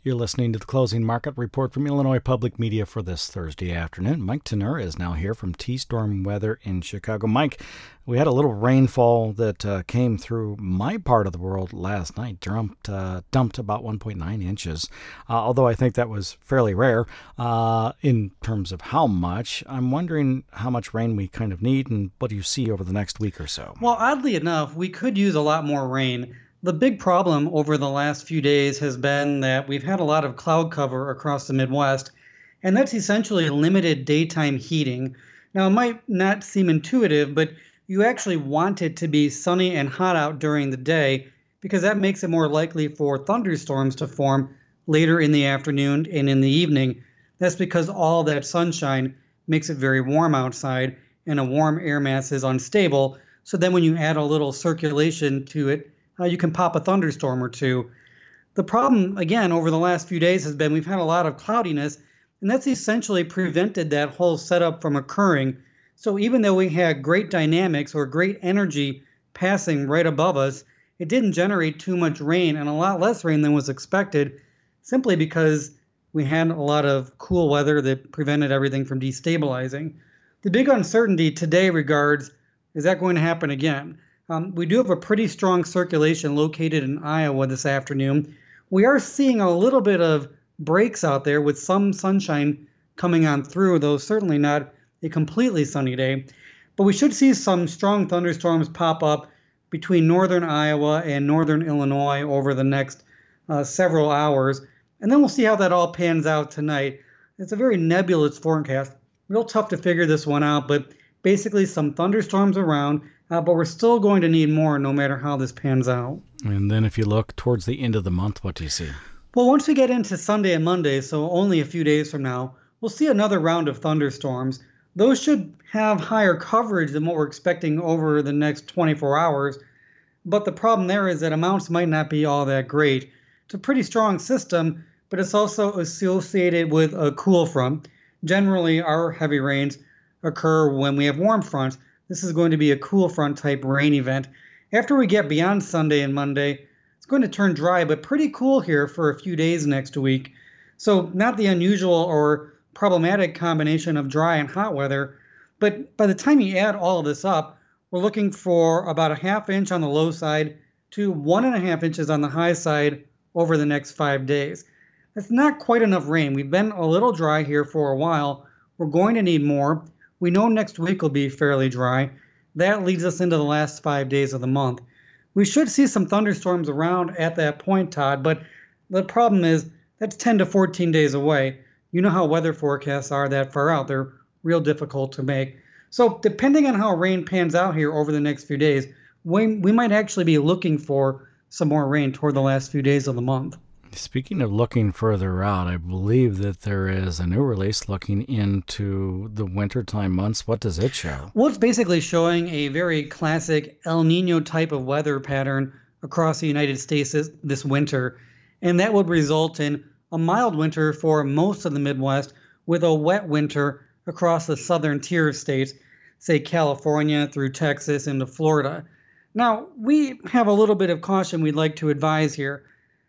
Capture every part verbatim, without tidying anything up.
You're listening to the Closing Market Report from Illinois Public Media for this Thursday afternoon. Mike Tenura is now here from T-Storm Weather in Chicago. Mike, we had a little rainfall that uh, came through my part of the world last night, dumped, uh, dumped about one point nine inches, uh, although I think that was fairly rare uh, in terms of how much. I'm wondering how much rain we kind of need and what do you see over the next week or so? Well, oddly enough, we could use a lot more rain. The big problem over the last few days has been that we've had a lot of cloud cover across the Midwest, and that's essentially limited daytime heating. Now, it might not seem intuitive, but you actually want it to be sunny and hot out during the day because that makes it more likely for thunderstorms to form later in the afternoon and in the evening. That's because all that sunshine makes it very warm outside, and a warm air mass is unstable. So then when you add a little circulation to it, Uh, you can pop a thunderstorm or two. The problem, again, over the last few days has been we've had a lot of cloudiness, and that's essentially prevented that whole setup from occurring. So even though we had great dynamics or great energy passing right above us, it didn't generate too much rain, and a lot less rain than was expected, simply because we had a lot of cool weather that prevented everything from destabilizing. The big uncertainty today regards, is that going to happen again? Um, we do have a pretty strong circulation located in Iowa this afternoon. We are seeing a little bit of breaks out there with some sunshine coming on through, though certainly not a completely sunny day. But we should see some strong thunderstorms pop up between northern Iowa and northern Illinois over the next uh, several hours. And then we'll see how that all pans out tonight. It's a very nebulous forecast. Real tough to figure this one out, but basically some thunderstorms around. Uh, but we're still going to need more no matter how this pans out. And then if you look towards the end of the month, what do you see? Well, once we get into Sunday and Monday, so only a few days from now, we'll see another round of thunderstorms. Those should have higher coverage than what we're expecting over the next twenty-four hours. But the problem there is that amounts might not be all that great. It's a pretty strong system, but it's also associated with a cool front. Generally, our heavy rains occur when we have warm fronts. This is going to be a cool front type rain event. After we get beyond Sunday and Monday, it's going to turn dry, but pretty cool here for a few days next week. So not the unusual or problematic combination of dry and hot weather, but by the time you add all of this up, we're looking for about a half inch on the low side to one and a half inches on the high side over the next five days. That's not quite enough rain. We've been a little dry here for a while. We're going to need more. We know next week will be fairly dry. That leads us into the last five days of the month. We should see some thunderstorms around at that point, Todd, but the problem is that's ten to fourteen days away. You know how weather forecasts are that far out. They're real difficult to make. So depending on how rain pans out here over the next few days, we, we might actually be looking for some more rain toward the last few days of the month. Speaking of looking further out, I believe that there is a new release looking into the wintertime months. What does it show? Well, it's basically showing a very classic El Nino type of weather pattern across the United States this, this winter. And that would result in a mild winter for most of the Midwest with a wet winter across the southern tier of states, say California through Texas into Florida. Now, we have a little bit of caution we'd like to advise here.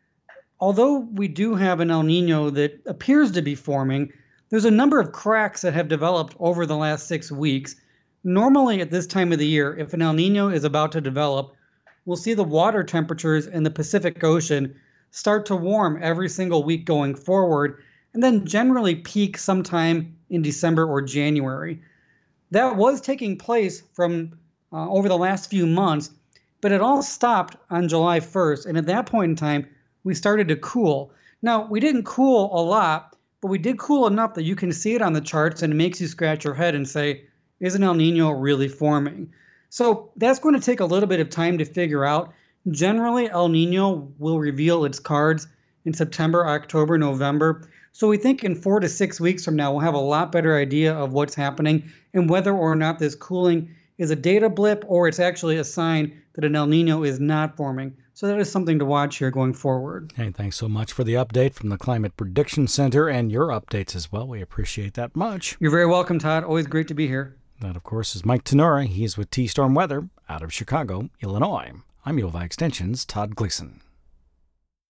Although we do have an El Nino that appears to be forming, there's a number of cracks that have developed over the last six weeks. Normally at this time of the year, if an El Nino is about to develop, we'll see the water temperatures in the Pacific Ocean start to warm every single week going forward, and then generally peak sometime in December or January. That was taking place from uh, over the last few months, but it all stopped on July first, and at that point in time, we started to cool. Now, we didn't cool a lot, but we did cool enough that you can see it on the charts and it makes you scratch your head and say, is an El Nino really forming? So that's going to take a little bit of time to figure out. Generally, El Nino will reveal its cards in September, October, November. So we think in four to six weeks from now, we'll have a lot better idea of what's happening and whether or not this cooling is a data blip or it's actually a sign that an El Nino is not forming. So that is something to watch here going forward. Hey, thanks so much for the update from the Climate Prediction Center and your updates as well. We appreciate that much. You're very welcome, Todd. Always great to be here. That, of course, is Mike Tenura. He's with T-Storm Weather out of Chicago, Illinois. I'm U of I Extension's Todd Gleason.